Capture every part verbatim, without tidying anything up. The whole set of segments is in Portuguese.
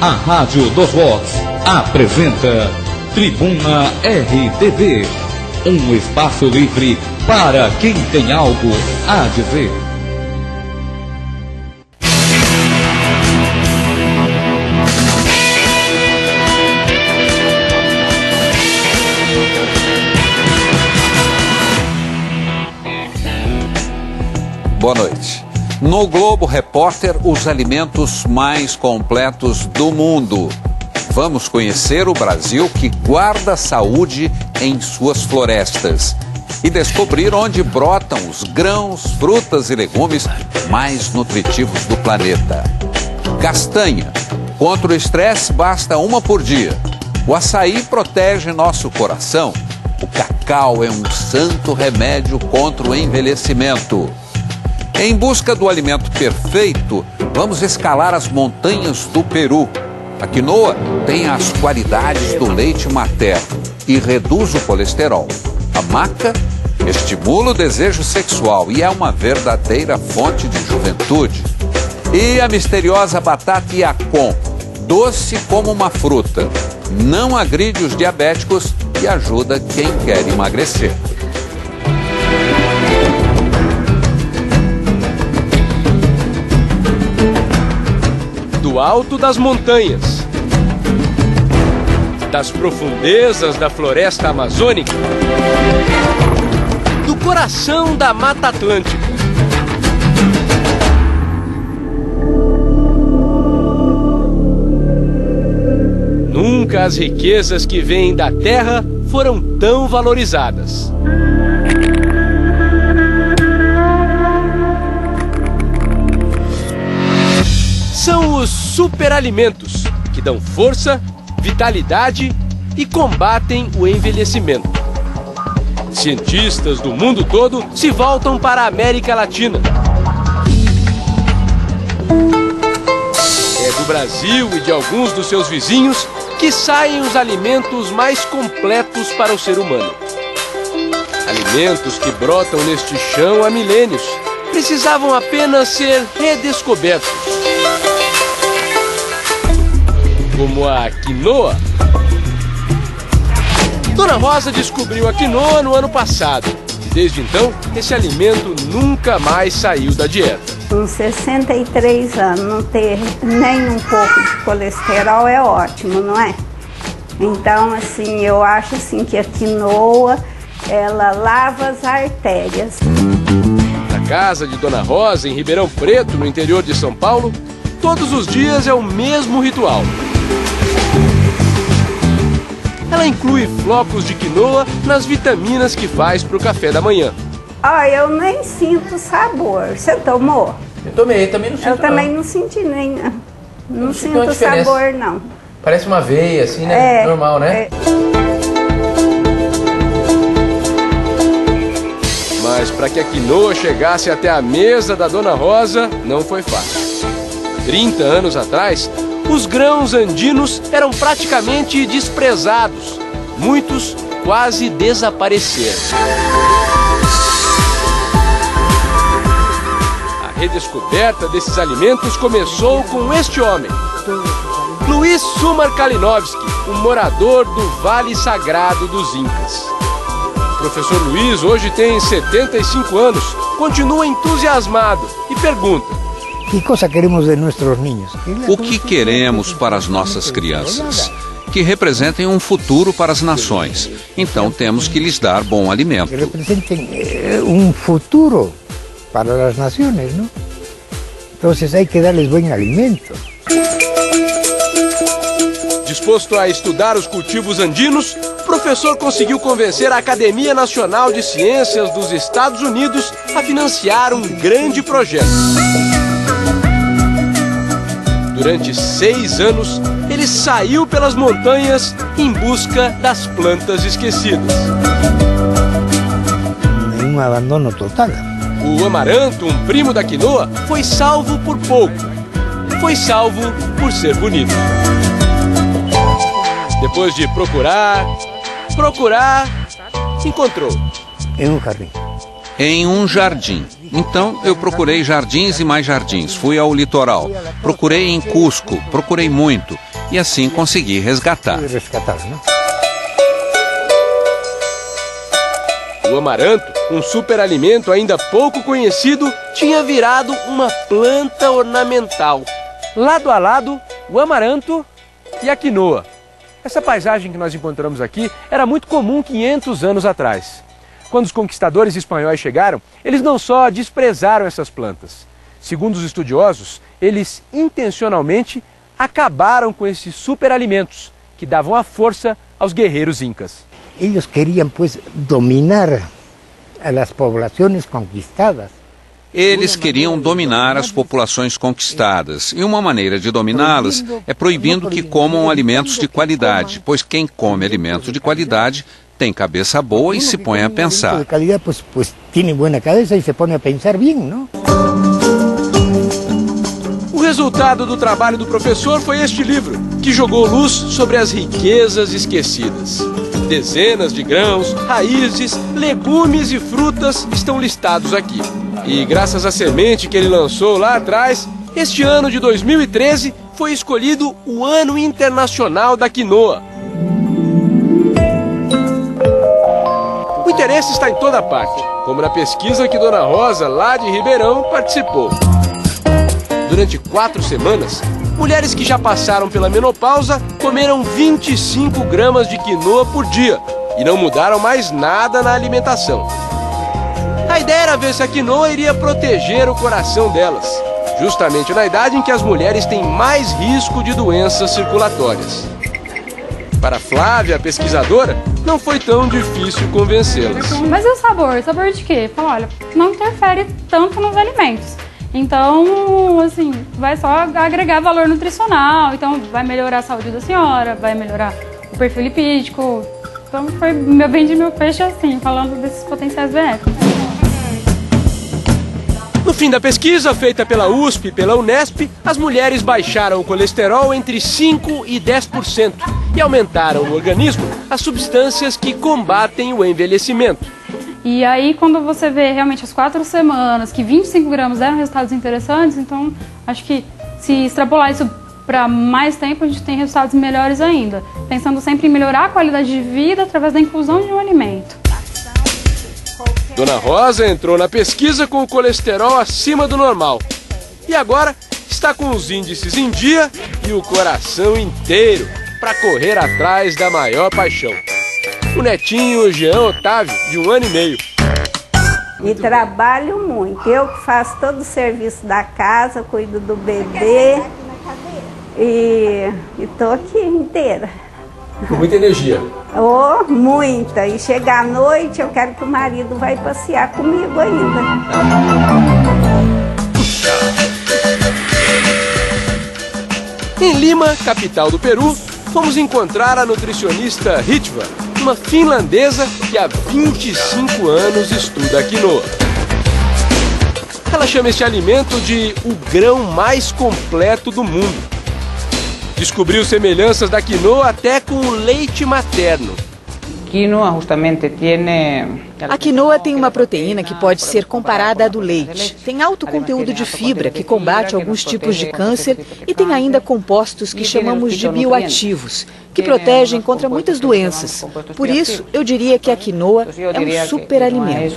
A Rádio dos Vox apresenta Tribuna R T V, um espaço livre para quem tem algo a dizer. Boa noite. No Globo Repórter, os alimentos mais completos do mundo. Vamos conhecer o Brasil que guarda saúde em suas florestas e descobrir onde brotam os grãos, frutas e legumes mais nutritivos do planeta. Castanha. Contra o estresse, basta uma por dia. O açaí protege nosso coração. O cacau é um santo remédio contra o envelhecimento. Em busca do alimento perfeito, vamos escalar as montanhas do Peru. A quinoa tem as qualidades do leite materno e reduz o colesterol. A maca estimula o desejo sexual e é uma verdadeira fonte de juventude. E a misteriosa batata Yacon, doce como uma fruta, não agride os diabéticos e ajuda quem quer emagrecer. Do alto das montanhas, das profundezas da floresta amazônica, do coração da Mata Atlântica. Nunca as riquezas que vêm da terra foram tão valorizadas. São os superalimentos que dão força, vitalidade e combatem o envelhecimento. Cientistas do mundo todo se voltam para a América Latina. É do Brasil e de alguns dos seus vizinhos que saem os alimentos mais completos para o ser humano. Alimentos que brotam neste chão há milênios, precisavam apenas ser redescobertos. Como a quinoa. Dona Rosa descobriu a quinoa no ano passado. E desde então, esse alimento nunca mais saiu da dieta. Com sessenta e três anos, não ter nem um pouco de colesterol é ótimo, não é? Então, assim, eu acho assim que a quinoa, ela lava as artérias. Na casa de Dona Rosa, em Ribeirão Preto, no interior de São Paulo, todos os dias é o mesmo ritual. Ela inclui flocos de quinoa nas vitaminas que faz para o café da manhã. Ah, eu nem sinto sabor. Você tomou? Eu tomei, também não sinto. Eu também não, não senti nem. Não, não sinto sinto sabor, não. Parece uma aveia, assim, né? É, normal, né? É. Mas para que a quinoa chegasse até a mesa da Dona Rosa, não foi fácil. trinta anos atrás, os grãos andinos eram praticamente desprezados. Muitos quase desapareceram. A redescoberta desses alimentos começou com este homem, Luiz Sumar Kalinowski, um morador do Vale Sagrado dos Incas. O professor Luiz hoje tem setenta e cinco anos, continua entusiasmado e pergunta: o que queremos para as nossas crianças? Que representem um futuro para as nações. Então temos que lhes dar bom alimento. Que representem um futuro para as nações, não? Então hay que dar-lhes bom alimento. Disposto a estudar os cultivos andinos, o professor conseguiu convencer a Academia Nacional de Ciências dos Estados Unidos a financiar um grande projeto. Durante seis anos, ele saiu pelas montanhas em busca das plantas esquecidas. Um abandono total. O amaranto, um primo da quinoa, foi salvo por pouco. Foi salvo por ser bonito. Depois de procurar, procurar, encontrou. Em um jardim. Em um jardim. Então eu procurei jardins e mais jardins. Fui ao litoral. Procurei em Cusco. Procurei muito. e assim conseguir resgatar. O amaranto, um superalimento ainda pouco conhecido, tinha virado uma planta ornamental. Lado a lado, o amaranto e a quinoa. Essa paisagem que nós encontramos aqui era muito comum quinhentos anos atrás. Quando os conquistadores espanhóis chegaram, eles não só desprezaram essas plantas. Segundo os estudiosos, eles intencionalmente acabaram com esses superalimentos que davam a força aos guerreiros incas. Eles queriam, pues, dominar as populações conquistadas. Eles queriam dominar as populações conquistadas, e uma maneira de dominá-las é proibindo que comam alimentos de qualidade, pois quem come alimentos de qualidade tem cabeça boa e se põe a pensar. De qualidade, pues, pues, tem boa cabeça e se põe a pensar bem, não? O resultado do trabalho do professor foi este livro, que jogou luz sobre as riquezas esquecidas. Dezenas de grãos, raízes, legumes e frutas estão listados aqui. E graças à semente que ele lançou lá atrás, este ano de dois mil e treze foi escolhido o Ano Internacional da Quinoa. O interesse está em toda parte, como na pesquisa que Dona Rosa, lá de Ribeirão, participou. Durante quatro semanas, mulheres que já passaram pela menopausa comeram vinte e cinco gramas de quinoa por dia e não mudaram mais nada na alimentação. A ideia era ver se a quinoa iria proteger o coração delas, justamente na idade em que as mulheres têm mais risco de doenças circulatórias. Para Flávia, a pesquisadora, não foi tão difícil convencê-las. Mas e o sabor? Sabor de quê? Fala, olha, não interfere tanto nos alimentos. Então, assim, vai só agregar valor nutricional, então vai melhorar a saúde da senhora, vai melhorar o perfil lipídico. Então foi meu bem de meu peixe assim, falando desses potenciais benéficos. No fim da pesquisa, feita pela U S P e pela Unesp, as mulheres baixaram o colesterol entre cinco e dez por cento e aumentaram no organismo as substâncias que combatem o envelhecimento. E aí, quando você vê realmente as quatro semanas, que vinte e cinco gramas deram resultados interessantes, então acho que se extrapolar isso para mais tempo, a gente tem resultados melhores ainda. Pensando sempre em melhorar a qualidade de vida através da inclusão de um alimento. Dona Rosa entrou na pesquisa com o colesterol acima do normal. E agora está com os índices em dia e o coração inteiro para correr atrás da maior paixão. O netinho Jean Otávio, de um ano e meio. E trabalho muito. Eu que faço todo o serviço da casa, cuido do bebê. E estou aqui inteira. Com muita energia. Oh, muita. E chega à noite, eu quero que o marido vá passear comigo ainda. Em Lima, capital do Peru, fomos encontrar a nutricionista Ritva, uma finlandesa que há vinte e cinco anos estuda a quinoa. Ela chama este alimento de o grão mais completo do mundo. Descobriu semelhanças da quinoa até com o leite materno. A quinoa tem uma proteína que pode ser comparada à do leite. Tem alto conteúdo de fibra, que combate alguns tipos de câncer, e tem ainda compostos que chamamos de bioativos, que protegem contra muitas doenças. Por isso, eu diria que a quinoa é um superalimento.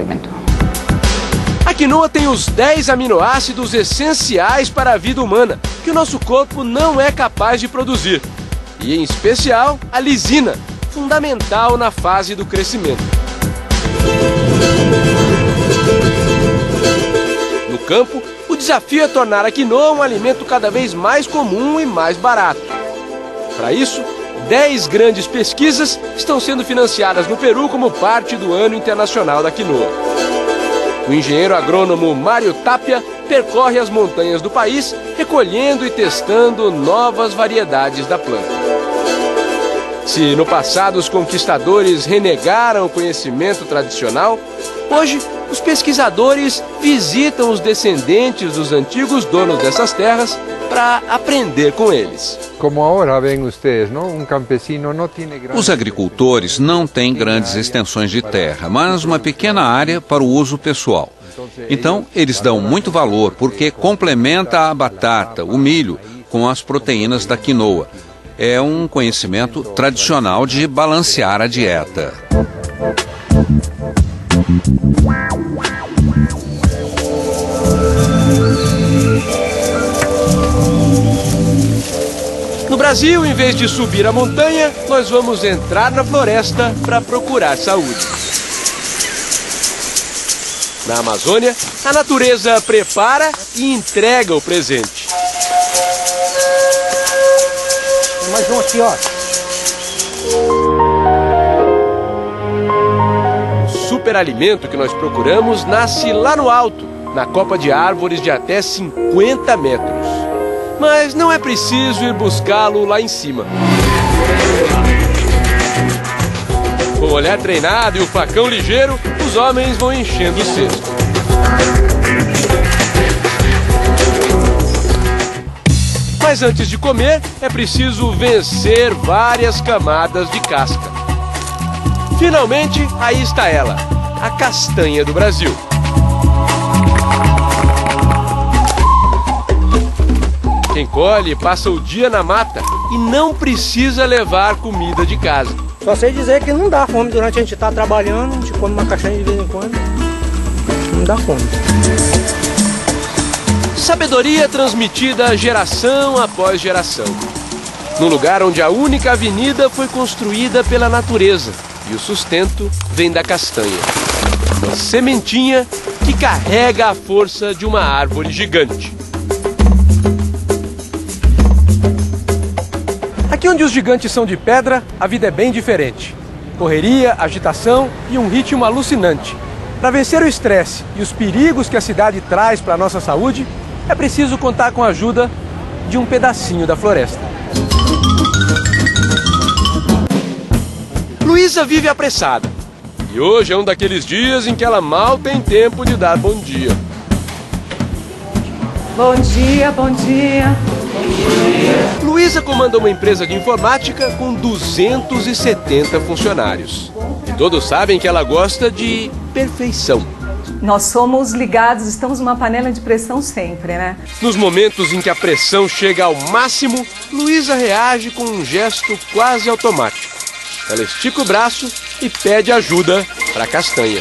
A quinoa tem os dez aminoácidos essenciais para a vida humana, que o nosso corpo não é capaz de produzir. E, em especial, a lisina, fundamental na fase do crescimento. No campo, o desafio é tornar a quinoa um alimento cada vez mais comum e mais barato. Para isso, dez grandes pesquisas estão sendo financiadas no Peru como parte do Ano Internacional da Quinoa. O engenheiro agrônomo Mário Tapia percorre as montanhas do país, recolhendo e testando novas variedades da planta. Se no passado os conquistadores renegaram o conhecimento tradicional, hoje os pesquisadores visitam os descendentes dos antigos donos dessas terras para aprender com eles. Os agricultores não têm grandes extensões de terra, mas uma pequena área para o uso pessoal. Então, eles dão muito valor porque complementa a batata, o milho, com as proteínas da quinoa. É um conhecimento tradicional de balancear a dieta. No Brasil, em vez de subir a montanha, nós vamos entrar na floresta para procurar saúde. Na Amazônia, a natureza prepara e entrega o presente. Mais um aqui, ó. O superalimento que nós procuramos nasce lá no alto, na copa de árvores de até cinquenta metros. Mas não é preciso ir buscá-lo lá em cima. Com o olhar treinado e o facão ligeiro, os homens vão enchendo o cesto. Mas antes de comer, é preciso vencer várias camadas de casca. Finalmente, aí está ela, a castanha do Brasil. Quem colhe passa o dia na mata e não precisa levar comida de casa. Só sei dizer que não dá fome durante a gente estar trabalhando, a gente come uma castanha de vez em quando, não dá fome. Sabedoria transmitida geração após geração. Num lugar onde a única avenida foi construída pela natureza e o sustento vem da castanha. Uma sementinha que carrega a força de uma árvore gigante. Aqui onde os gigantes são de pedra, a vida é bem diferente. Correria, agitação e um ritmo alucinante. Para vencer o estresse e os perigos que a cidade traz para a nossa saúde, é preciso contar com a ajuda de um pedacinho da floresta. Luísa vive apressada. E hoje é um daqueles dias em que ela mal tem tempo de dar bom dia. Bom dia, bom dia. Luísa comanda uma empresa de informática com duzentos e setenta funcionários. E todos sabem que ela gosta de perfeição. Nós somos ligados, estamos numa panela de pressão sempre, né? Nos momentos em que a pressão chega ao máximo, Luísa reage com um gesto quase automático. Ela estica o braço e pede ajuda para a castanha.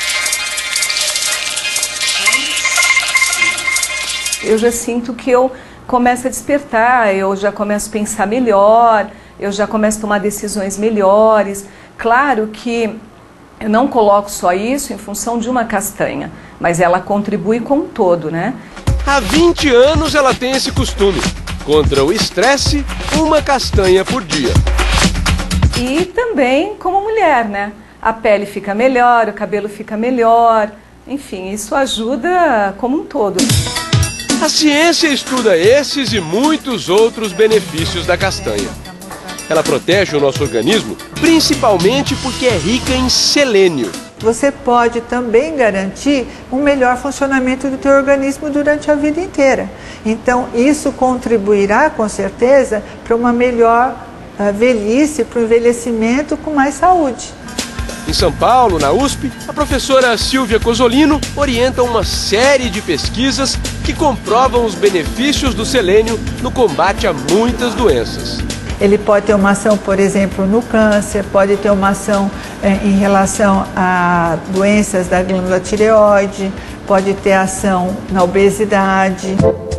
Eu já sinto que eu começo a despertar, eu já começo a pensar melhor, eu já começo a tomar decisões melhores. Claro que eu não coloco só isso em função de uma castanha, mas ela contribui com o todo, né? Há vinte anos ela tem esse costume. Contra o estresse, uma castanha por dia. E também como mulher, né? A pele fica melhor, o cabelo fica melhor, enfim, isso ajuda como um todo. A ciência estuda esses e muitos outros benefícios da castanha. Ela protege o nosso organismo, principalmente porque é rica em selênio. Você pode também garantir um melhor funcionamento do teu organismo durante a vida inteira. Então, isso contribuirá, com certeza, para uma melhor uh, velhice, para o envelhecimento com mais saúde. Em São Paulo, na U S P, a professora Silvia Cosolino orienta uma série de pesquisas que comprovam os benefícios do selênio no combate a muitas doenças. Ele pode ter uma ação, por exemplo, no câncer, pode ter uma ação eh, em relação a doenças da glândula tireoide, pode ter ação na obesidade.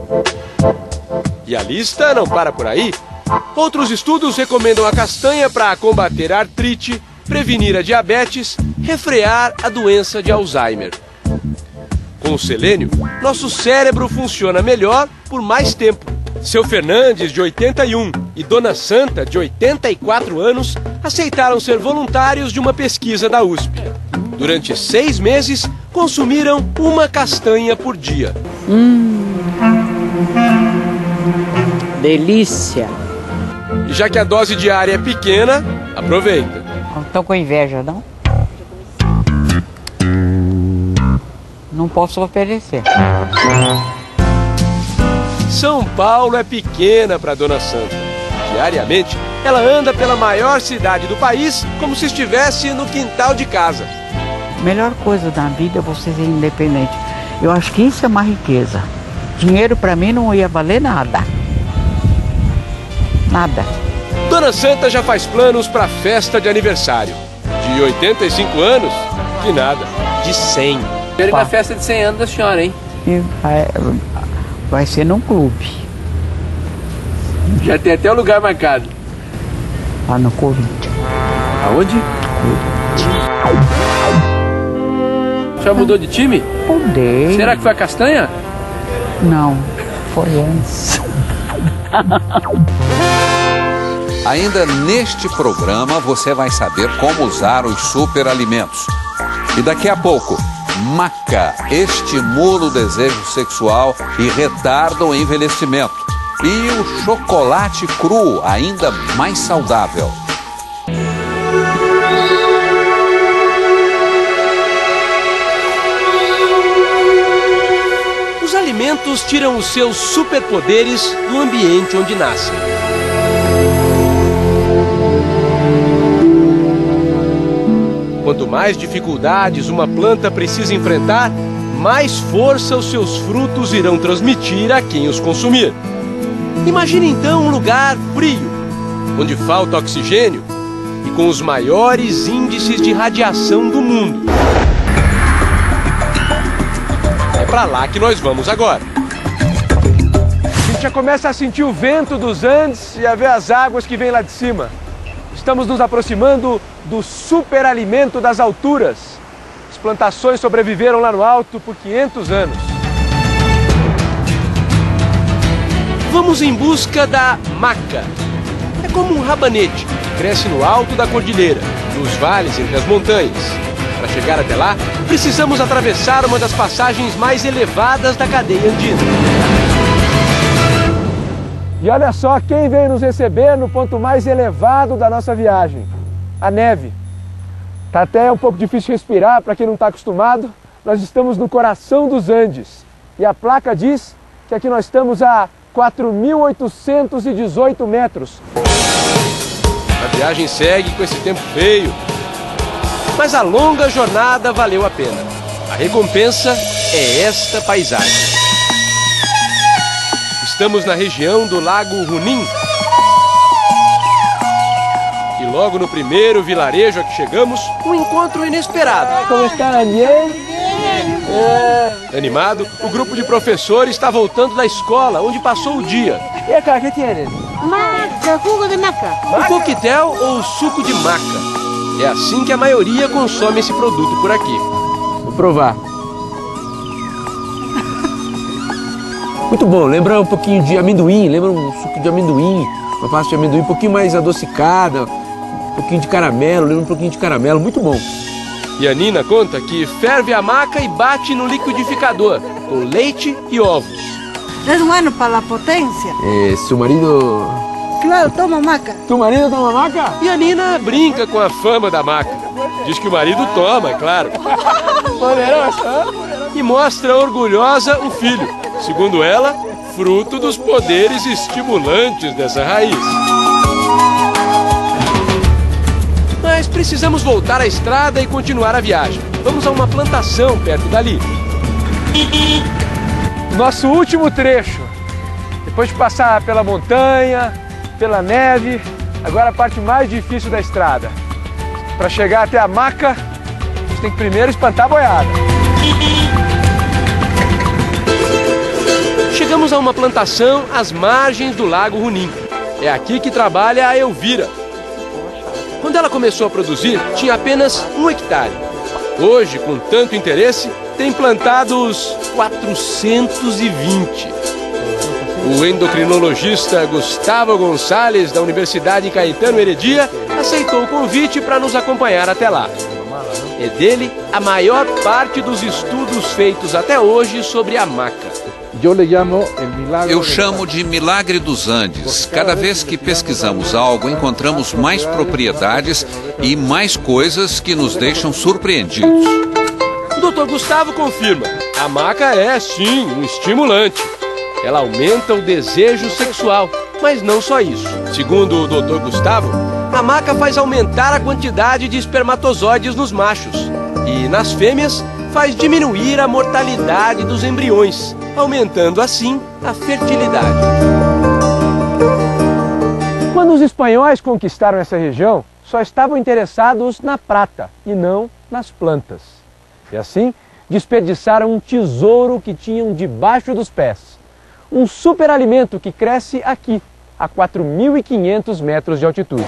E a lista não para por aí. Outros estudos recomendam a castanha para combater a artrite, prevenir a diabetes, refrear a doença de Alzheimer. Com o selênio, nosso cérebro funciona melhor por mais tempo. Seu Fernandes, de oitenta e um, e Dona Santa, de oitenta e quatro anos, aceitaram ser voluntários de uma pesquisa da U S P. Durante seis meses, consumiram uma castanha por dia. Hum, delícia! E já que a dose diária é pequena, aproveita. Não estou com inveja, não? Não posso oferecer. São Paulo é pequena para Dona Santa. Diariamente, ela anda pela maior cidade do país como se estivesse no quintal de casa. A melhor coisa da vida é você ser independente. Eu acho que isso é uma riqueza. Dinheiro para mim não ia valer nada. Nada. Dona Santa já faz planos para a festa de aniversário. De oitenta e cinco anos, de nada, de cem. Ele na festa de cem anos da senhora, hein? E vai, vai ser num clube. Já tem até o lugar marcado. Lá no Corinthians. Aonde? Já mudou de time? Mudei. Será que foi a Castanha? Não, foi antes. Ainda neste programa você vai saber como usar os superalimentos. E daqui a pouco, maca estimula o desejo sexual e retarda o envelhecimento. E o chocolate cru, ainda mais saudável. Os alimentos tiram os seus superpoderes do ambiente onde nascem. Quanto mais dificuldades uma planta precisa enfrentar, mais força os seus frutos irão transmitir a quem os consumir. Imagine então um lugar frio, onde falta oxigênio e com os maiores índices de radiação do mundo. É para lá que nós vamos agora. A gente já começa a sentir o vento dos Andes e a ver as águas que vêm lá de cima. Estamos nos aproximando do superalimento das alturas. As plantações sobreviveram lá no alto por quinhentos anos. Vamos em busca da maca. É como um rabanete, cresce no alto da cordilheira, nos vales entre as montanhas. Para chegar até lá, precisamos atravessar uma das passagens mais elevadas da cadeia andina. E olha só quem veio nos receber no ponto mais elevado da nossa viagem, a neve. Tá até um pouco difícil de respirar para quem não está acostumado. Nós estamos no coração dos Andes e a placa diz que aqui nós estamos a quatro mil oitocentos e dezoito metros. A viagem segue com esse tempo feio, mas a longa jornada valeu a pena. A recompensa é esta paisagem. Estamos na região do Lago Junín. E logo no primeiro vilarejo a que chegamos, um encontro inesperado. Como está, Daniel? É... Animado, o grupo de professores está voltando da escola, onde passou o dia. E acá, o que tem? Maca, jugo de maca. O coquetel ou suco de maca. É assim que a maioria consome esse produto por aqui. Vou provar. Muito bom, lembra um pouquinho de amendoim, lembra um suco de amendoim, uma pasta de amendoim um pouquinho mais adocicada, um pouquinho de caramelo, lembra um pouquinho de caramelo, muito bom. E a Nina conta que ferve a maca e bate no liquidificador, com leite e ovos. É bueno para a potência? É, seu marido... Claro, toma maca. Tu marido toma maca? E a Nina brinca com a fama da maca. Diz que o marido toma, é claro. E mostra orgulhosa o filho. Segundo ela, fruto dos poderes estimulantes dessa raiz. Mas precisamos voltar à estrada e continuar a viagem. Vamos a uma plantação perto dali. Nosso último trecho. Depois de passar pela montanha, pela neve, agora a parte mais difícil da estrada. Para chegar até a maca, a gente tem que primeiro espantar a boiada. Chegamos a uma plantação às margens do Lago Junín. É aqui que trabalha a Elvira. Quando ela começou a produzir, tinha apenas um hectare. Hoje, com tanto interesse, tem plantados quatrocentos e vinte. O endocrinologista Gustavo Gonçalves, da Universidade Caetano Heredia, aceitou o convite para nos acompanhar até lá. É dele a maior parte dos estudos feitos até hoje sobre a maca. Eu chamo de milagre dos Andes. Cada vez que pesquisamos algo, encontramos mais propriedades e mais coisas que nos deixam surpreendidos. O doutor Gustavo confirma: a maca é, sim, um estimulante. Ela aumenta o desejo sexual, mas não só isso. Segundo o doutor Gustavo, a maca faz aumentar a quantidade de espermatozoides nos machos e, nas fêmeas, faz diminuir a mortalidade dos embriões, aumentando assim a fertilidade. Quando os espanhóis conquistaram essa região, só estavam interessados na prata e não nas plantas. E assim, desperdiçaram um tesouro que tinham debaixo dos pés. Um superalimento que cresce aqui, a quatro mil e quinhentos metros de altitude.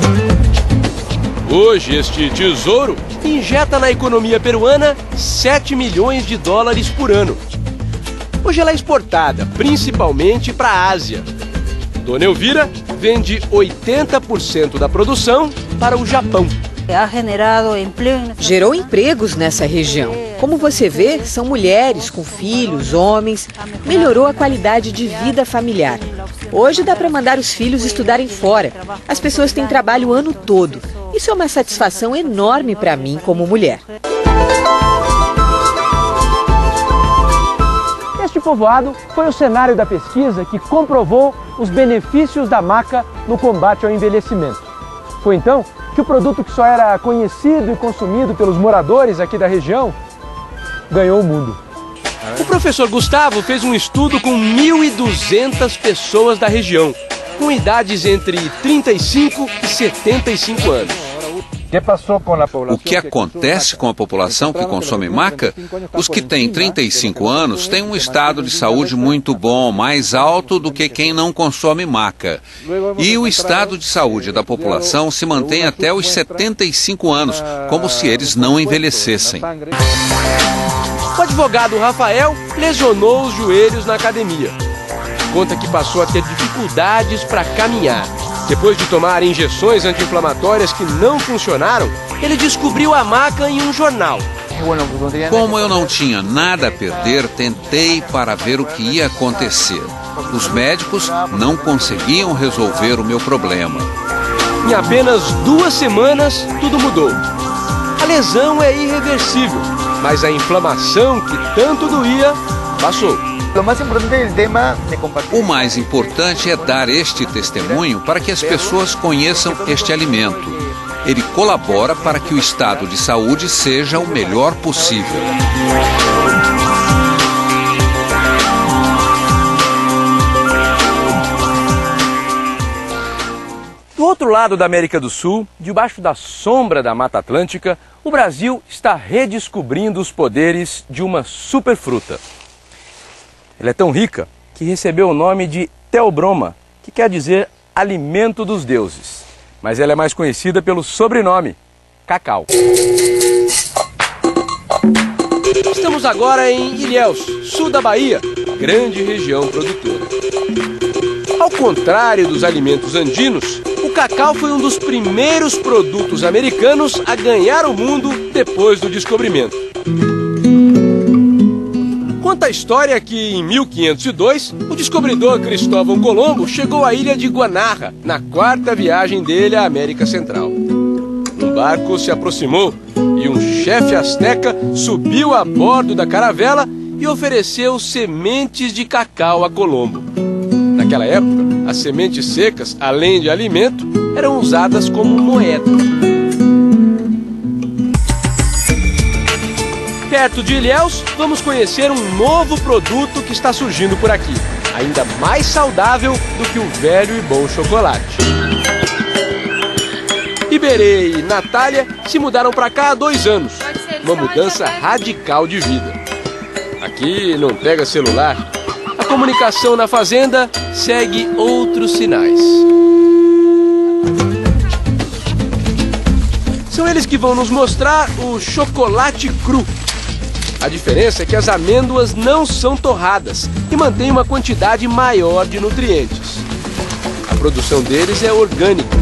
Hoje, este tesouro injeta na economia peruana sete milhões de dólares por ano. Hoje ela é exportada, principalmente para a Ásia. Dona Elvira vende oitenta por cento da produção para o Japão. Gerou empregos nessa região. Como você vê, são mulheres com filhos, homens. Melhorou a qualidade de vida familiar. Hoje dá para mandar os filhos estudarem fora. As pessoas têm trabalho o ano todo. Isso é uma satisfação enorme para mim como mulher. Este povoado foi o cenário da pesquisa que comprovou os benefícios da maca no combate ao envelhecimento. Foi então que o produto que só era conhecido e consumido pelos moradores aqui da região ganhou o mundo. O professor Gustavo fez um estudo com mil e duzentas pessoas da região, com idades entre trinta e cinco e setenta e cinco anos. O que acontece com a população que consome maca? Os que têm trinta e cinco anos têm um estado de saúde muito bom, mais alto do que quem não consome maca. E o estado de saúde da população se mantém até os setenta e cinco anos, como se eles não envelhecessem. O advogado Rafael lesionou os joelhos na academia. Conta que passou a ter dificuldades para caminhar. Depois de tomar injeções anti-inflamatórias que não funcionaram, ele descobriu a maca em um jornal. Como eu não tinha nada a perder, tentei para ver o que ia acontecer. Os médicos não conseguiam resolver o meu problema. Em apenas duas semanas, tudo mudou. A lesão é irreversível, mas a inflamação que tanto doía passou. O mais importante é dar este testemunho para que as pessoas conheçam este alimento. Ele colabora para que o estado de saúde seja o melhor possível. Do outro lado da América do Sul, debaixo da sombra da Mata Atlântica, o Brasil está redescobrindo os poderes de uma superfruta. Ela é tão rica que recebeu o nome de Theobroma, que quer dizer alimento dos deuses. Mas ela é mais conhecida pelo sobrenome, cacau. Estamos agora em Ilhéus, sul da Bahia, grande região produtora. Ao contrário dos alimentos andinos, o cacau foi um dos primeiros produtos americanos a ganhar o mundo depois do descobrimento. Conta a história que, em mil quinhentos e dois, o descobridor Cristóvão Colombo chegou à ilha de Guanarra, na quarta viagem dele à América Central. Um barco se aproximou e um chefe asteca subiu a bordo da caravela e ofereceu sementes de cacau a Colombo. Naquela época, as sementes secas, além de alimento, eram usadas como moeda. Perto de Ilhéus, vamos conhecer um novo produto que está surgindo por aqui, ainda mais saudável do que o velho e bom chocolate. Iberê e Natália se mudaram para cá há dois anos, uma mudança radical de vida. Aqui não pega celular, a comunicação na fazenda segue outros sinais. São eles que vão nos mostrar o chocolate cru. A diferença é que as amêndoas não são torradas e mantêm uma quantidade maior de nutrientes. A produção deles é orgânica.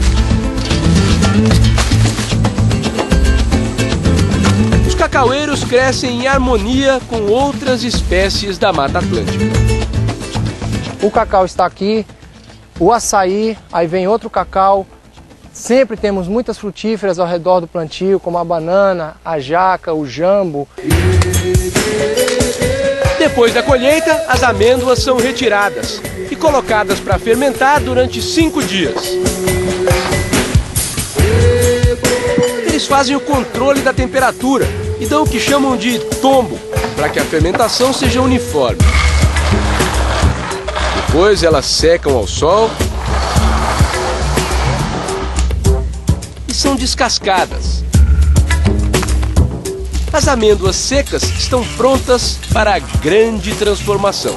Os cacaueiros crescem em harmonia com outras espécies da Mata Atlântica. O cacau está aqui, o açaí, aí vem outro cacau. Sempre temos muitas frutíferas ao redor do plantio, como a banana, a jaca, o jambo. Depois da colheita, as amêndoas são retiradas e colocadas para fermentar durante cinco dias. Eles fazem o controle da temperatura e dão o que chamam de tombo, para que a fermentação seja uniforme. Depois elas secam ao sol são descascadas. As amêndoas secas estão prontas para a grande transformação.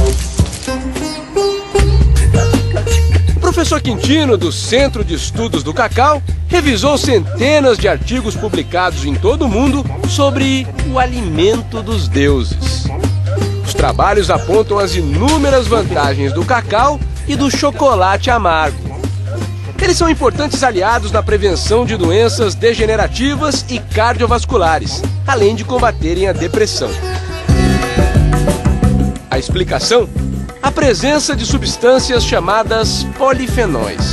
O professor Quintino, do Centro de Estudos do Cacau, revisou centenas de artigos publicados em todo o mundo sobre o alimento dos deuses. Os trabalhos apontam as inúmeras vantagens do cacau e do chocolate amargo. Eles são importantes aliados na prevenção de doenças degenerativas e cardiovasculares, além de combaterem a depressão. A explicação? A presença de substâncias chamadas polifenóis.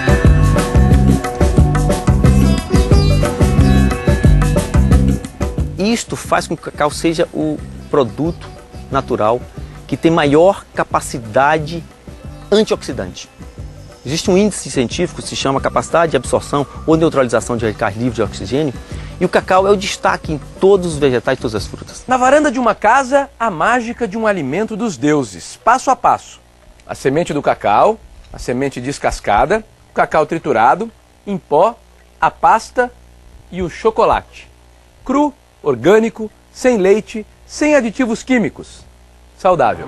Isto faz com que o cacau seja o produto natural que tem maior capacidade antioxidante. Existe um índice científico que se chama capacidade de absorção ou neutralização de radicais livres de oxigênio, e o cacau é o destaque em todos os vegetais e todas as frutas. Na varanda de uma casa, a mágica de um alimento dos deuses, passo a passo. A semente do cacau, a semente descascada, o cacau triturado, em pó, a pasta e o chocolate. Cru, orgânico, sem leite, sem aditivos químicos. Saudável.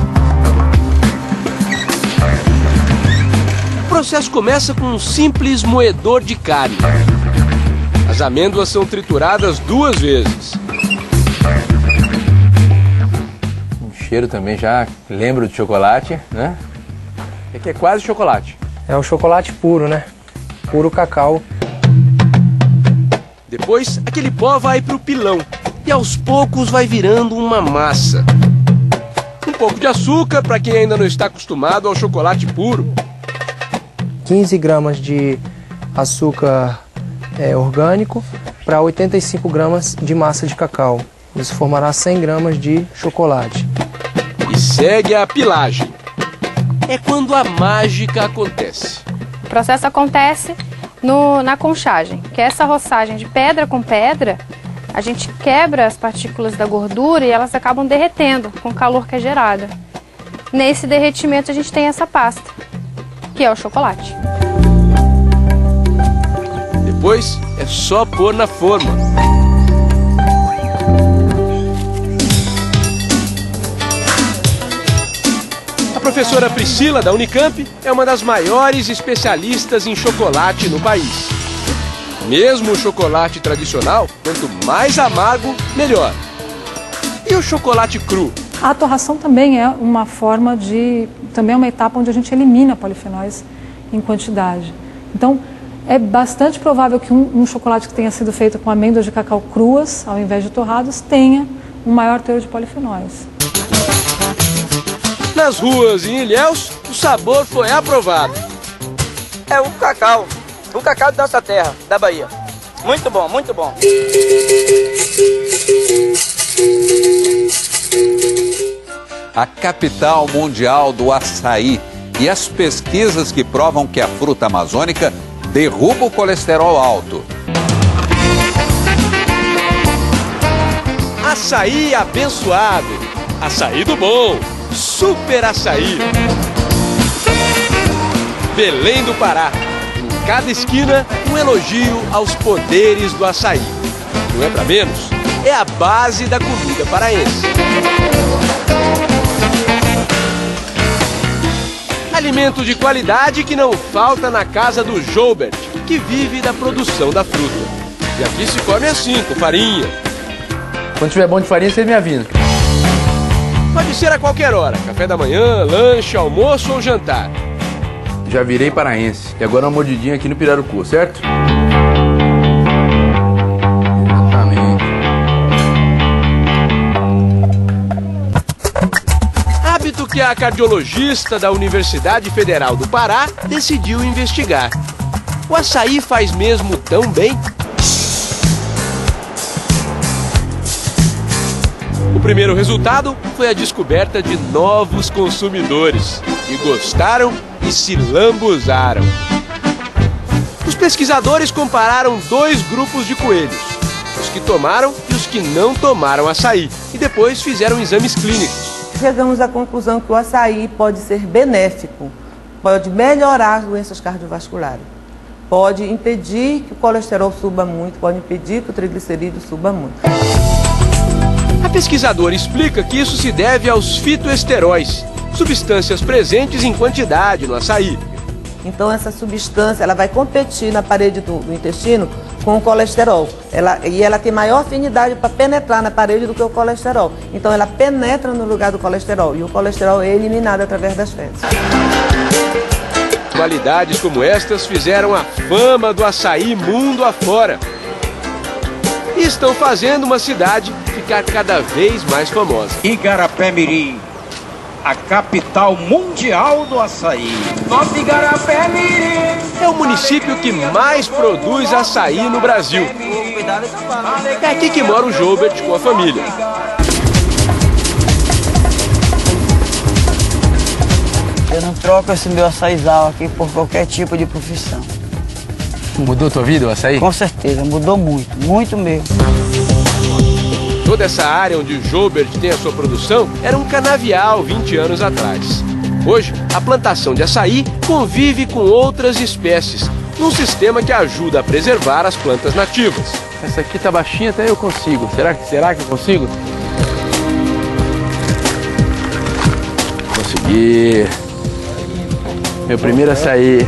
O processo começa com um simples moedor de carne. As amêndoas são trituradas duas vezes. O cheiro também já lembra de chocolate, né? É que é quase chocolate. É o chocolate puro, né? Puro cacau. Depois, aquele pó vai para o pilão e aos poucos vai virando uma massa. Um pouco de açúcar para quem ainda não está acostumado ao chocolate puro. quinze gramas de açúcar é, orgânico para oitenta e cinco gramas de massa de cacau. Isso formará cem gramas de chocolate. E segue a pilagem. É quando a mágica acontece. O processo acontece no, na conchagem, que é essa roçagem de pedra com pedra. A gente quebra as partículas da gordura e elas acabam derretendo com o calor que é gerado. Nesse derretimento a gente tem essa pasta, que é o chocolate. Depois é só pôr na forma. A professora Priscila, da Unicamp, é uma das maiores especialistas em chocolate no país. Mesmo o chocolate tradicional, quanto mais amargo, melhor. E o chocolate cru? A torração também é uma forma de... também é uma etapa onde a gente elimina polifenóis em quantidade. Então, é bastante provável que um, um chocolate que tenha sido feito com amêndoas de cacau cruas, ao invés de torradas, tenha um maior teor de polifenóis. Nas ruas e em Ilhéus, o sabor foi aprovado. É o cacau, o cacau da nossa terra, da Bahia. Muito bom, muito bom. A capital mundial do açaí e as pesquisas que provam que a fruta amazônica derruba o colesterol alto. Açaí abençoado, açaí do bom, super açaí. Belém do Pará, em cada esquina um elogio aos poderes do açaí. Não é pra menos, é a base da comida paraense. Alimento de qualidade que não falta na casa do Joubert, que vive da produção da fruta. E aqui se come assim, com farinha. Quando tiver bom de farinha, você me avisa. Pode ser a qualquer hora, café da manhã, lanche, almoço ou jantar. Já virei paraense, e agora uma mordidinha aqui no pirarucu, certo? Exatamente. Hábito que a cardiologista da Universidade Federal do Pará decidiu investigar. O açaí faz mesmo tão bem? O primeiro resultado foi a descoberta de novos consumidores, que gostaram e se lambuzaram. Os pesquisadores compararam dois grupos de coelhos, os que tomaram e os que não tomaram açaí, e depois fizeram exames clínicos. Chegamos à conclusão que o açaí pode ser benéfico, pode melhorar as doenças cardiovasculares. pode impedir que o colesterol suba muito, pode impedir que o triglicerídeo suba muito. A pesquisadora explica que isso se deve aos fitoesteróis, substâncias presentes em quantidade no açaí. Então essa substância ela vai competir na parede do, do intestino com o colesterol. Ela, e ela tem maior afinidade para penetrar na parede do que o colesterol. Então ela penetra no lugar do colesterol e o colesterol é eliminado através das fezes. Qualidades como estas fizeram a fama do açaí mundo afora. E estão fazendo uma cidade ficar cada vez mais famosa. Igarapé-Mirim, a capital mundial do açaí. Nosso Igarapé-Mirim é o município que mais produz açaí no Brasil. É aqui que mora o Joubert com a família. Eu não troco esse meu açaizal aqui por qualquer tipo de profissão. Mudou tua vida o açaí? Com certeza, mudou muito, muito mesmo. Toda essa área onde o Joubert tem a sua produção era um canavial vinte anos atrás. Hoje, a plantação de açaí convive com outras espécies, num sistema que ajuda a preservar as plantas nativas. Essa aqui tá baixinha, até eu consigo. Será que, será que eu consigo? Consegui. Meu primeiro açaí.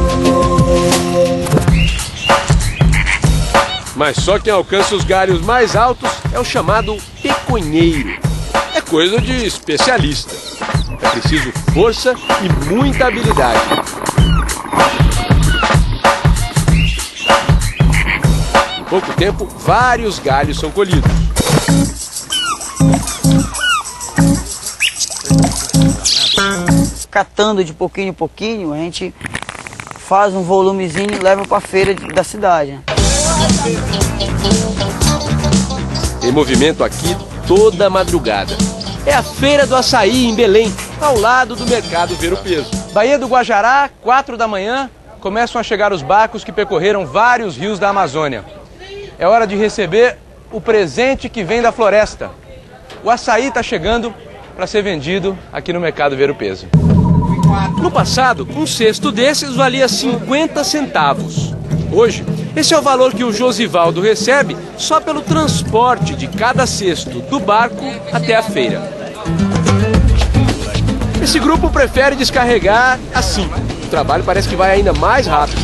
Mas só quem alcança os galhos mais altos é o chamado peconheiro. É coisa de especialista. É preciso força e muita habilidade. Em pouco tempo, vários galhos são colhidos. Catando de pouquinho em pouquinho, a gente faz um volumezinho e leva para a feira da cidade, né? Tem movimento aqui toda madrugada. É a Feira do Açaí em Belém, ao lado do Mercado Ver o Peso. Baía do Guajará, quatro da manhã, começam a chegar os barcos que percorreram vários rios da Amazônia. É hora de receber o presente que vem da floresta. O açaí está chegando para ser vendido aqui no Mercado Ver o Peso. No passado, um cesto desses valia cinquenta centavos. Hoje, esse é o valor que o Josivaldo recebe só pelo transporte de cada cesto do barco até a feira. Esse grupo prefere descarregar assim. O trabalho parece que vai ainda mais rápido.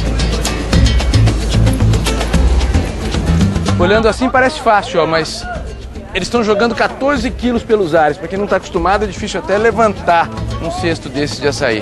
Olhando assim parece fácil, ó, mas eles estão jogando quatorze quilos pelos ares. Para quem não está acostumado, é difícil até levantar um cesto desse de açaí.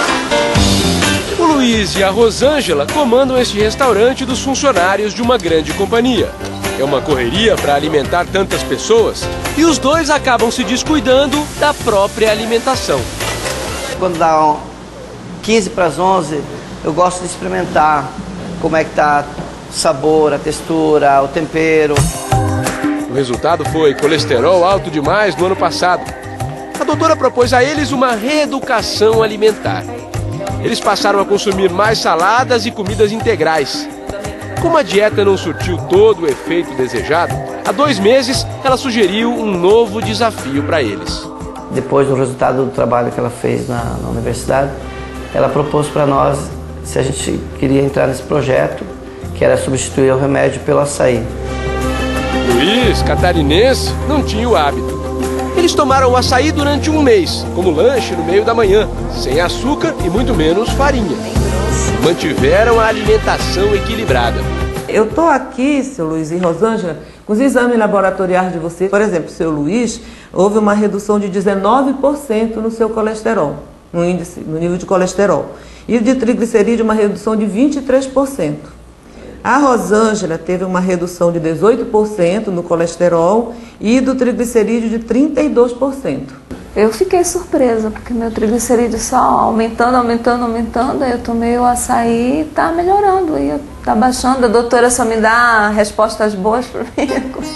O Luiz e a Rosângela comandam este restaurante dos funcionários de uma grande companhia. É uma correria para alimentar tantas pessoas e os dois acabam se descuidando da própria alimentação. Quando dá quinze para as onze, eu gosto de experimentar como é que tá o sabor, a textura, o tempero. O resultado foi colesterol alto demais no ano passado. A doutora propôs a eles uma reeducação alimentar. Eles passaram a consumir mais saladas e comidas integrais. Como a dieta não surtiu todo o efeito desejado, há dois meses ela sugeriu um novo desafio para eles. Depois do resultado do trabalho que ela fez na, na universidade, ela propôs para nós se a gente queria entrar nesse projeto, que era substituir o remédio pelo açaí. Luiz, catarinense, não tinha o hábito. Eles tomaram o açaí durante um mês, como lanche no meio da manhã, sem açúcar e muito menos farinha. Mantiveram a alimentação equilibrada. Eu estou aqui, seu Luiz e Rosângela, com os exames laboratoriais de vocês. Por exemplo, seu Luiz, houve uma redução de dezenove por cento no seu colesterol, no índice, no nível de colesterol. E de triglicerídeo, uma redução de vinte e três por cento. A Rosângela teve uma redução de dezoito por cento no colesterol e do triglicerídeo de trinta e dois por cento. Eu fiquei surpresa, porque meu triglicerídeo só aumentando, aumentando, aumentando. Aí eu tomei o açaí e está melhorando, está baixando. A doutora só me dá respostas boas para mim.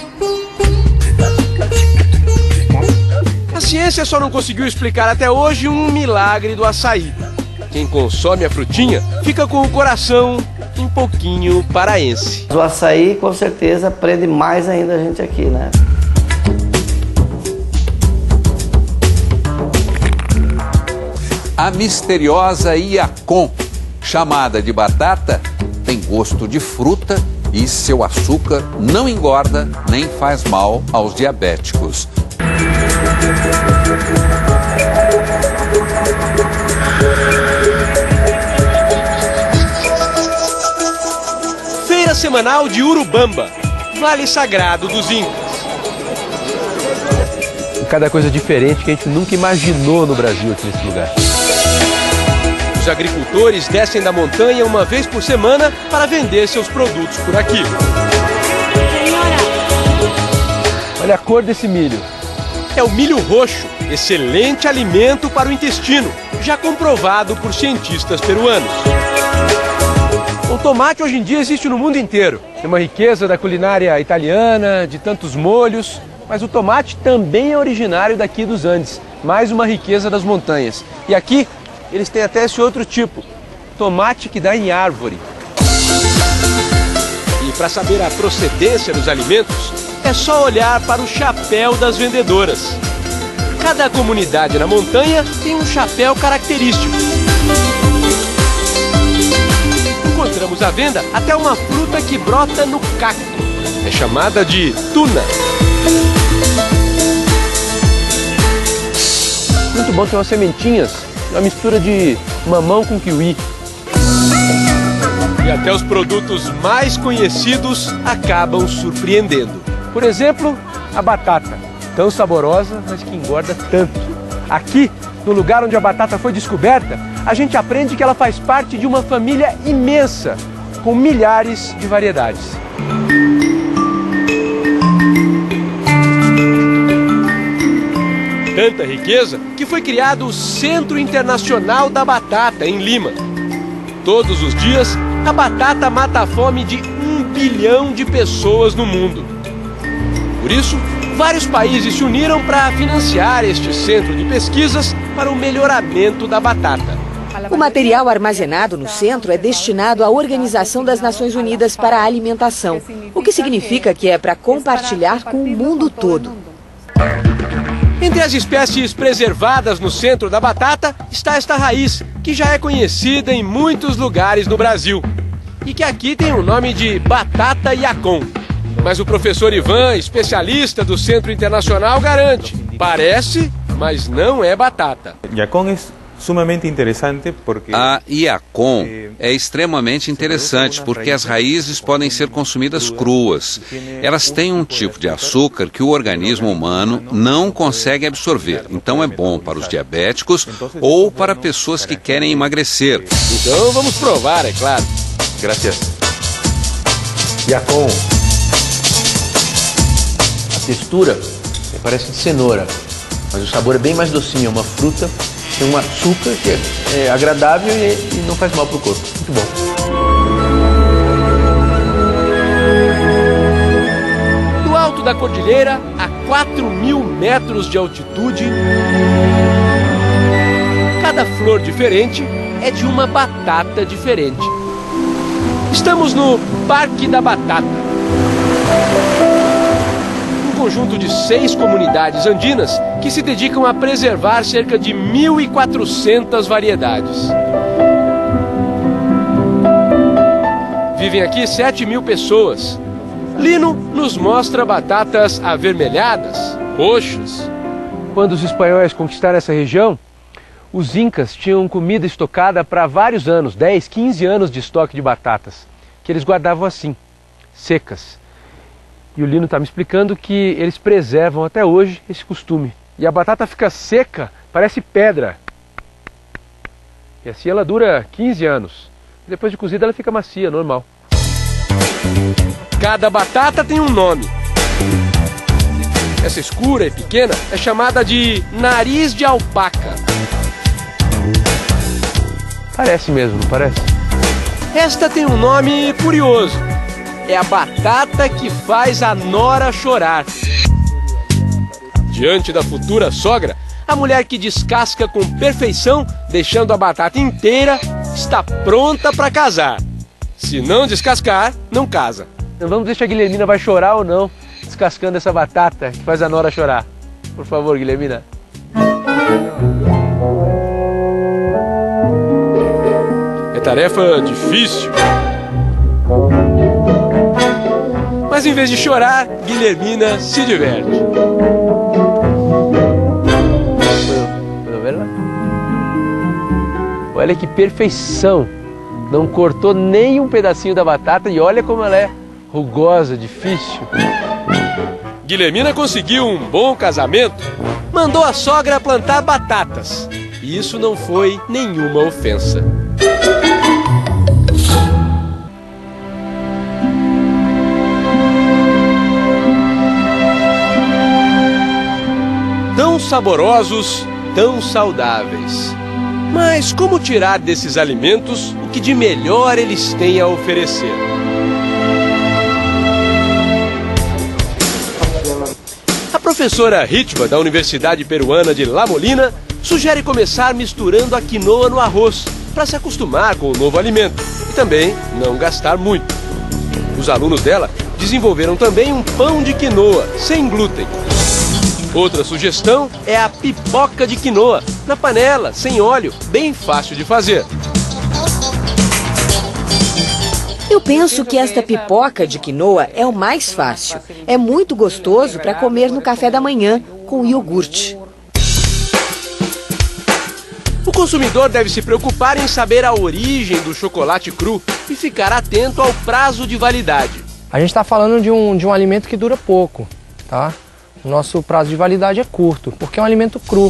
A ciência só não conseguiu explicar até hoje um milagre do açaí. Quem consome a frutinha fica com o coração um pouquinho paraense. O açaí, com certeza, prende mais ainda a gente aqui, né? A misteriosa Iacon, chamada de batata, tem gosto de fruta e seu açúcar não engorda nem faz mal aos diabéticos. Feira semanal de Urubamba, Vale Sagrado dos Incas. Cada coisa diferente que a gente nunca imaginou no Brasil aqui nesse lugar. Os agricultores descem da montanha uma vez por semana para vender seus produtos por aqui. Olha a cor desse milho. É o milho roxo, excelente alimento para o intestino, já comprovado por cientistas peruanos. O tomate hoje em dia existe no mundo inteiro. Tem uma riqueza da culinária italiana, de tantos molhos, mas o tomate também é originário daqui dos Andes, mais uma riqueza das montanhas. E aqui eles têm até esse outro tipo, tomate que dá em árvore. E para saber a procedência dos alimentos, é só olhar para o chapéu das vendedoras. Cada comunidade na montanha tem um chapéu característico. Encontramos à venda até uma fruta que brota no cacto. É chamada de tuna. Muito bom, tem umas sementinhas, uma mistura de mamão com kiwi. E até os produtos mais conhecidos acabam surpreendendo. Por exemplo, a batata, tão saborosa, mas que engorda tanto. Aqui, no lugar onde a batata foi descoberta, a gente aprende que ela faz parte de uma família imensa, com milhares de variedades. Tanta riqueza que foi criado o Centro Internacional da Batata, em Lima. Todos os dias, a batata mata a fome de um bilhão de pessoas no mundo. Por isso, vários países se uniram para financiar este centro de pesquisas para o melhoramento da batata. O material armazenado no centro é destinado à Organização das Nações Unidas para a Alimentação, o que significa que é para compartilhar com o mundo todo. Entre as espécies preservadas no centro da batata está esta raiz, que já é conhecida em muitos lugares no Brasil e que aqui tem o nome de batata yacon. Mas o professor Ivan, especialista do Centro Internacional, garante: parece, mas não é batata. Yacon é sumamente interessante porque a yacon é extremamente interessante porque as raízes podem ser consumidas cruas. Elas têm um tipo de açúcar que o organismo humano não consegue absorver. Então é bom para os diabéticos ou para pessoas que querem emagrecer. Então vamos provar, é claro. Gracias. Yacon. A textura parece de cenoura, mas o sabor é bem mais docinho. É uma fruta, tem um açúcar que é, é agradável e, e não faz mal para o corpo. Muito bom. Do alto da cordilheira, a quatro mil metros de altitude, cada flor diferente é de uma batata diferente. Estamos no Parque da Batata, um conjunto de seis comunidades andinas que se dedicam a preservar cerca de mil e quatrocentas variedades. Vivem aqui sete mil pessoas. Lino nos mostra batatas avermelhadas, roxas. Quando os espanhóis conquistaram essa região, os incas tinham comida estocada para vários anos, dez, quinze anos de estoque de batatas, que eles guardavam assim, secas. E o Lino está me explicando que eles preservam até hoje esse costume. E a batata fica seca, parece pedra. E assim ela dura quinze anos. Depois de cozida ela fica macia, normal. Cada batata tem um nome. Essa escura e pequena é chamada de nariz de alpaca. Parece mesmo, não parece? Esta tem um nome curioso. É a batata que faz a nora chorar. Diante da futura sogra, a mulher que descasca com perfeição, deixando a batata inteira, está pronta para casar. Se não descascar, não casa. Então vamos ver se a Guilhermina vai chorar ou não, descascando essa batata que faz a nora chorar. Por favor, Guilhermina. É tarefa difícil. Mas em vez de chorar, Guilhermina se diverte. Olha que perfeição! Não cortou nem um pedacinho da batata e olha como ela é rugosa, difícil. Guilhermina conseguiu um bom casamento, mandou a sogra plantar batatas. E isso não foi nenhuma ofensa. Tão saborosos, tão saudáveis. Mas como tirar desses alimentos o que de melhor eles têm a oferecer? A professora Ritva, da Universidade Peruana de La Molina, sugere começar misturando a quinoa no arroz, para se acostumar com o novo alimento e também não gastar muito. Os alunos dela desenvolveram também um pão de quinoa, sem glúten. Outra sugestão é a pipoca de quinoa, na panela, sem óleo, bem fácil de fazer. Eu penso que esta pipoca de quinoa é o mais fácil. É muito gostoso para comer no café da manhã com iogurte. O consumidor deve se preocupar em saber a origem do chocolate cru e ficar atento ao prazo de validade. A gente está falando de um, de um alimento que dura pouco, tá? O nosso prazo de validade é curto, porque é um alimento cru.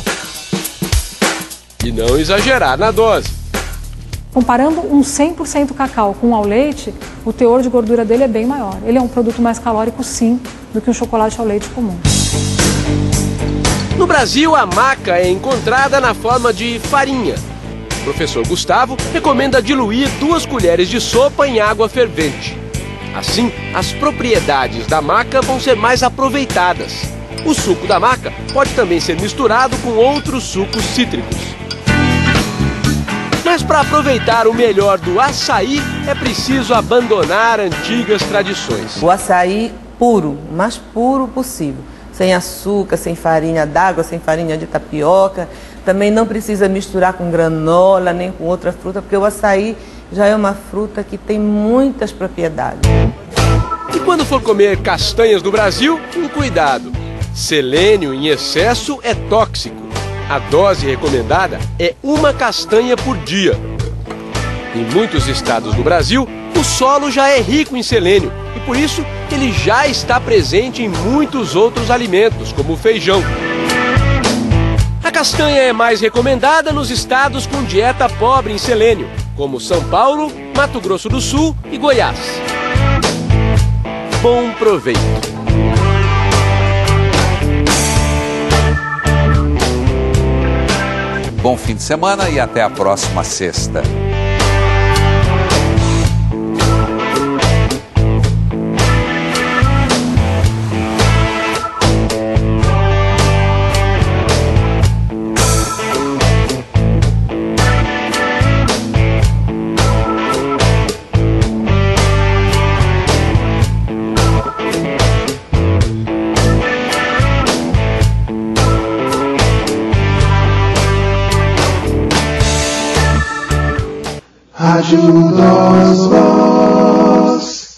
E não exagerar na dose. Comparando um cem por cento cacau com um ao leite, o teor de gordura dele é bem maior. Ele é um produto mais calórico, sim, do que um chocolate ao leite comum. No Brasil, a maca é encontrada na forma de farinha. O professor Gustavo recomenda diluir duas colheres de sopa em água fervente. Assim, as propriedades da maca vão ser mais aproveitadas. O suco da maca pode também ser misturado com outros sucos cítricos. Mas para aproveitar o melhor do açaí, é preciso abandonar antigas tradições. O açaí puro, o mais puro possível. Sem açúcar, sem farinha d'água, sem farinha de tapioca. Também não precisa misturar com granola, nem com outra fruta, porque o açaí já é uma fruta que tem muitas propriedades. E quando for comer castanhas do Brasil, um cuidado. Selênio em excesso é tóxico. A dose recomendada é uma castanha por dia. Em muitos estados do Brasil, o solo já é rico em selênio e por isso ele já está presente em muitos outros alimentos, como o feijão. A castanha é mais recomendada nos estados com dieta pobre em selênio, como São Paulo, Mato Grosso do Sul e Goiás. Bom proveito! Bom fim de semana e até a próxima sexta. Rádio Nós